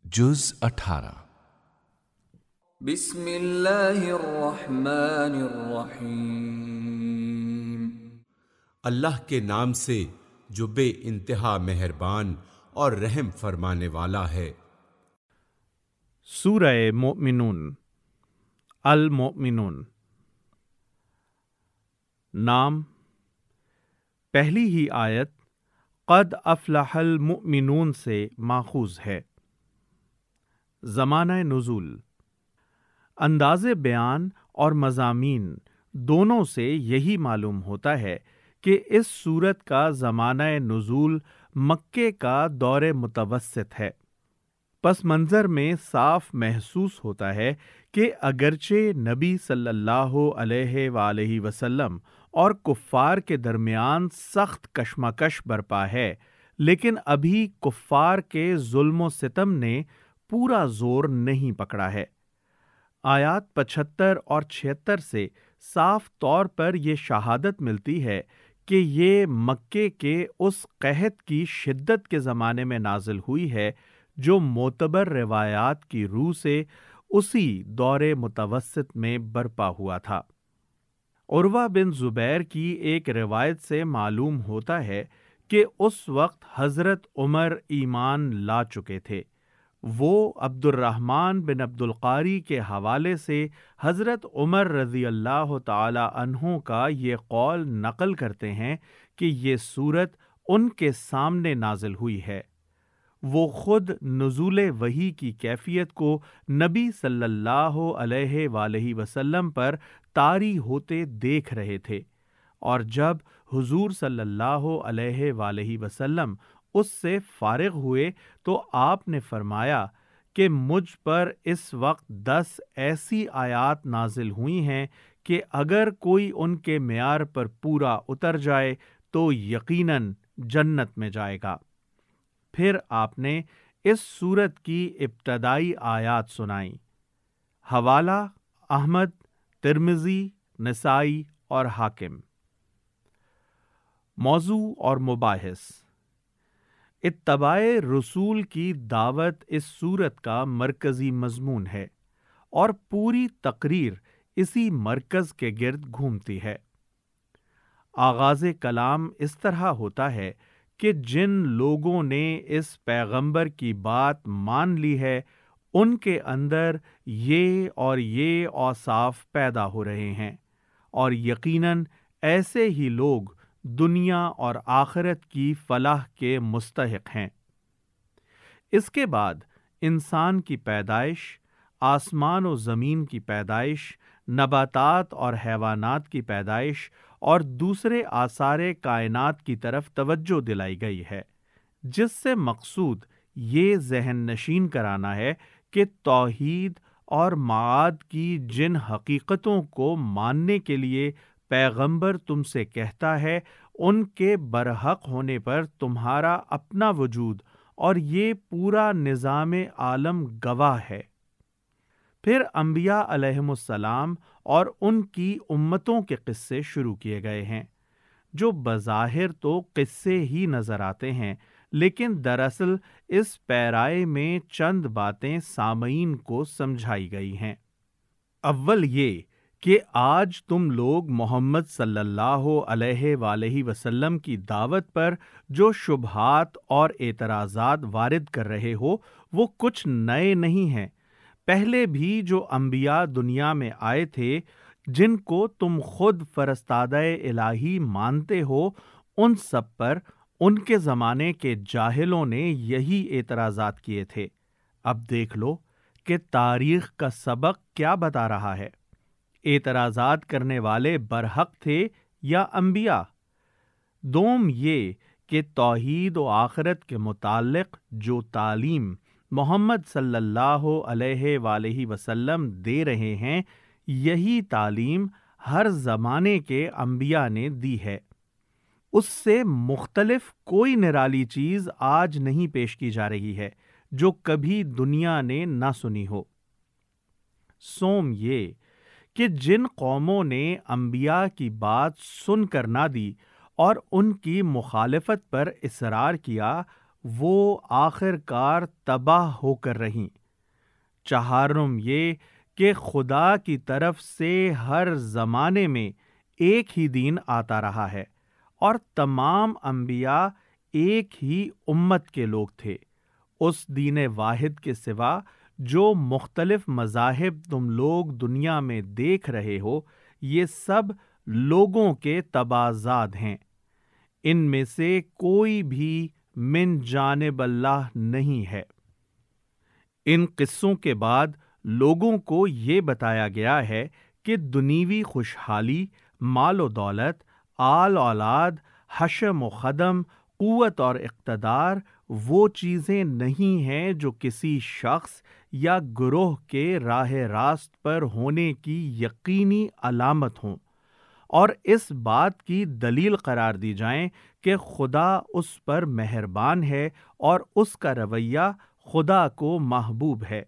جز 18 بسم اللہ الرحمن الرحیم۔ اللہ کے نام سے جو بے انتہا مہربان اور رحم فرمانے والا ہے۔ سورہ مومنون، المؤمنون۔ نام، پہلی ہی آیت قد افلح المؤمنون سے ماخوذ ہے۔ زمانہ نزول، انداز بیان اور مضامین دونوں سے یہی معلوم ہوتا ہے کہ اس سورت کا زمانہ نزول مکے کا دور متوسط ہے۔ پس منظر میں صاف محسوس ہوتا ہے کہ اگرچہ نبی صلی اللہ علیہ وآلہ وسلم اور کفار کے درمیان سخت کشمکش برپا ہے، لیکن ابھی کفار کے ظلم و ستم نے پورا زور نہیں پکڑا ہے۔ آیات 75 اور 76 سے صاف طور پر یہ شہادت ملتی ہے کہ یہ مکے کے اس قحط کی شدت کے زمانے میں نازل ہوئی ہے جو معتبر روایات کی روح سے اسی دور متوسط میں برپا ہوا تھا۔ عروہ بن زبیر کی ایک روایت سے معلوم ہوتا ہے کہ اس وقت حضرت عمر ایمان لا چکے تھے۔ وہ عبد الرحمن بن عبد القاری کے حوالے سے حضرت عمر رضی اللہ تعالی عنہ کا یہ قول نقل کرتے ہیں کہ یہ سورت ان کے سامنے نازل ہوئی ہے۔ وہ خود نزول وحی کی کیفیت کو نبی صلی اللہ علیہ وآلہ وسلم پر طاری ہوتے دیکھ رہے تھے، اور جب حضور صلی اللہ علیہ وآلہ وسلم اس سے فارغ ہوئے تو آپ نے فرمایا کہ مجھ پر اس وقت 10 ایسی آیات نازل ہوئی ہیں کہ اگر کوئی ان کے معیار پر پورا اتر جائے تو یقیناً جنت میں جائے گا۔ پھر آپ نے اس سورت کی ابتدائی آیات سنائیں۔ حوالہ احمد، ترمذی، نسائی اور حاکم۔ موضوع اور مباحث۔ اتباع رسول کی دعوت اس سورت کا مرکزی مضمون ہے، اور پوری تقریر اسی مرکز کے گرد گھومتی ہے۔ آغاز کلام اس طرح ہوتا ہے کہ جن لوگوں نے اس پیغمبر کی بات مان لی ہے ان کے اندر یہ اور یہ اوصاف پیدا ہو رہے ہیں، اور یقیناً ایسے ہی لوگ دنیا اور آخرت کی فلاح کے مستحق ہیں۔ اس کے بعد انسان کی پیدائش، آسمان و زمین کی پیدائش، نباتات اور حیوانات کی پیدائش اور دوسرے آثار کائنات کی طرف توجہ دلائی گئی ہے، جس سے مقصود یہ ذہن نشین کرانا ہے کہ توحید اور معاد کی جن حقیقتوں کو ماننے کے لیے پیغمبر تم سے کہتا ہے ان کے برحق ہونے پر تمہارا اپنا وجود اور یہ پورا نظام عالم گواہ ہے۔ پھر انبیاء علیہم السلام اور ان کی امتوں کے قصے شروع کیے گئے ہیں، جو بظاہر تو قصے ہی نظر آتے ہیں، لیکن دراصل اس پیرائے میں چند باتیں سامعین کو سمجھائی گئی ہیں۔ اول یہ کہ آج تم لوگ محمد صلی اللہ علیہ وآلہ وسلم کی دعوت پر جو شبہات اور اعتراضات وارد کر رہے ہو وہ کچھ نئے نہیں ہیں۔ پہلے بھی جو انبیاء دنیا میں آئے تھے، جن کو تم خود فرستادہ الہی مانتے ہو، ان سب پر ان کے زمانے کے جاہلوں نے یہی اعتراضات کیے تھے۔ اب دیکھ لو کہ تاریخ کا سبق کیا بتا رہا ہے۔ اعتراضات کرنے والے برحق تھے یا انبیاء؟ دوم یہ کہ توحید و آخرت کے متعلق جو تعلیم محمد صلی اللہ علیہ وآلہ وسلم دے رہے ہیں، یہی تعلیم ہر زمانے کے انبیاء نے دی ہے۔ اس سے مختلف کوئی نرالی چیز آج نہیں پیش کی جا رہی ہے جو کبھی دنیا نے نہ سنی ہو۔ سوم یہ کہ جن قوموں نے انبیاء کی بات سن کر نہ دی اور ان کی مخالفت پر اصرار کیا، وہ آخر کار تباہ ہو کر رہیں۔ چہارم یہ کہ خدا کی طرف سے ہر زمانے میں ایک ہی دین آتا رہا ہے اور تمام انبیاء ایک ہی امت کے لوگ تھے۔ اس دین واحد کے سوا جو مختلف مذاہب تم لوگ دنیا میں دیکھ رہے ہو، یہ سب لوگوں کے تبعات ہیں۔ ان میں سے کوئی بھی من جانب اللہ نہیں ہے۔ ان قصوں کے بعد لوگوں کو یہ بتایا گیا ہے کہ دنیوی خوشحالی، مال و دولت، آل اولاد، حشم و خدم، قوت اور اقتدار وہ چیزیں نہیں ہیں جو کسی شخص یا گروہ کے راہ راست پر ہونے کی یقینی علامت ہوں اور اس بات کی دلیل قرار دی جائیں کہ خدا اس پر مہربان ہے اور اس کا رویہ خدا کو محبوب ہے۔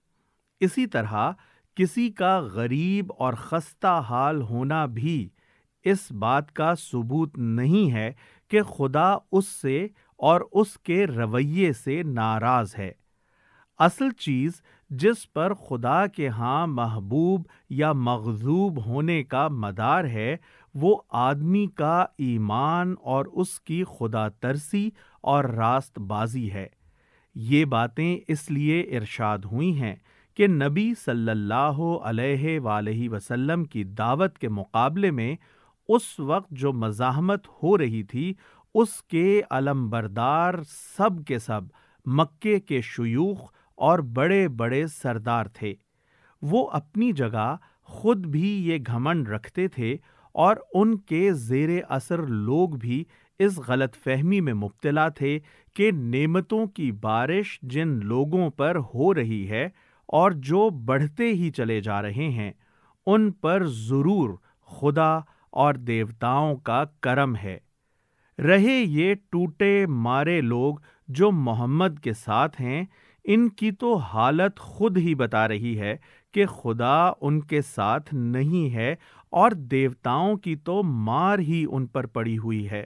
اسی طرح کسی کا غریب اور خستہ حال ہونا بھی اس بات کا ثبوت نہیں ہے کہ خدا اس سے اور اس کے رویے سے ناراض ہے۔ اصل چیز جس پر خدا کے ہاں محبوب یا مغضوب ہونے کا مدار ہے، وہ آدمی کا ایمان اور اس کی خدا ترسی اور راست بازی ہے۔ یہ باتیں اس لیے ارشاد ہوئی ہیں کہ نبی صلی اللہ علیہ وآلہ وسلم کی دعوت کے مقابلے میں اس وقت جو مزاحمت ہو رہی تھی، اس کے علمبردار سب کے سب مکے کے شیوخ اور بڑے بڑے سردار تھے۔ وہ اپنی جگہ خود بھی یہ گھمنڈ رکھتے تھے اور ان کے زیر اثر لوگ بھی اس غلط فہمی میں مبتلا تھے کہ نعمتوں کی بارش جن لوگوں پر ہو رہی ہے اور جو بڑھتے ہی چلے جا رہے ہیں، ان پر ضرور خدا اور دیوتاؤں کا کرم ہے۔ رہے یہ ٹوٹے مارے لوگ جو محمد کے ساتھ ہیں، ان کی تو حالت خود ہی بتا رہی ہے کہ خدا ان کے ساتھ نہیں ہے اور دیوتاؤں کی تو مار ہی ان پر پڑی ہوئی ہے۔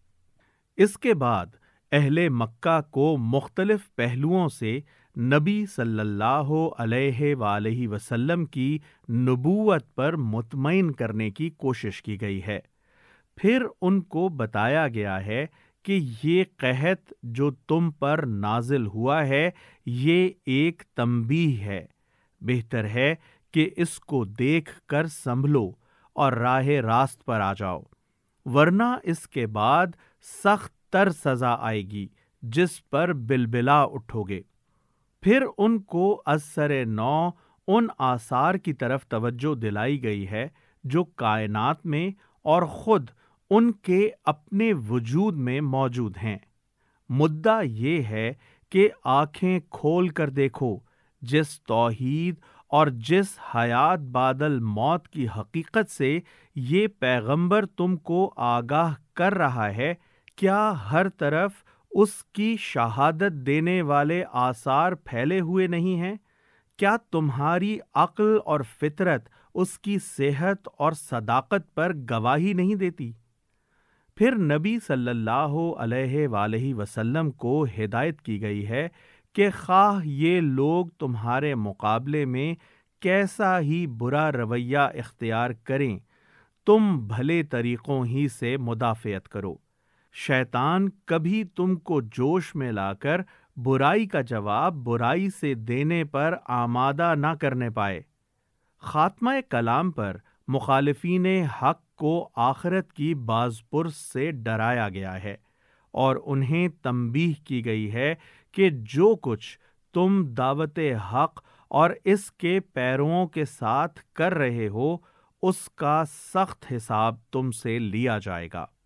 اس کے بعد اہل مکہ کو مختلف پہلوؤں سے نبی صلی اللہ علیہ وآلہ وسلم کی نبوت پر مطمئن کرنے کی کوشش کی گئی ہے۔ پھر ان کو بتایا گیا ہے کہ یہ قحط جو تم پر نازل ہوا ہے، یہ ایک تنبیہ ہے، بہتر ہے کہ اس کو دیکھ کر سنبھلو اور راہ راست پر آ جاؤ، ورنہ اس کے بعد سخت تر سزا آئے گی جس پر بلبلا اٹھو گے۔ پھر ان کو از سر نو ان آثار کی طرف توجہ دلائی گئی ہے جو کائنات میں اور خود ان کے اپنے وجود میں موجود ہیں۔ مدعا یہ ہے کہ آنکھیں کھول کر دیکھو، جس توحید اور جس حیات بعد موت کی حقیقت سے یہ پیغمبر تم کو آگاہ کر رہا ہے، کیا ہر طرف اس کی شہادت دینے والے آثار پھیلے ہوئے نہیں ہیں؟ کیا تمہاری عقل اور فطرت اس کی صحت اور صداقت پر گواہی نہیں دیتی؟ پھر نبی صلی اللہ علیہ وآلہ وسلم کو ہدایت کی گئی ہے کہ خواہ یہ لوگ تمہارے مقابلے میں کیسا ہی برا رویہ اختیار کریں، تم بھلے طریقوں ہی سے مدافعت کرو۔ شیطان کبھی تم کو جوش میں لا کر برائی کا جواب برائی سے دینے پر آمادہ نہ کرنے پائے۔ خاتمہ کلام پر مخالفین حق کو آخرت کی باز پرس سے ڈرایا گیا ہے اور انہیں تنبیہ کی گئی ہے کہ جو کچھ تم دعوت حق اور اس کے پیرووں کے ساتھ کر رہے ہو، اس کا سخت حساب تم سے لیا جائے گا۔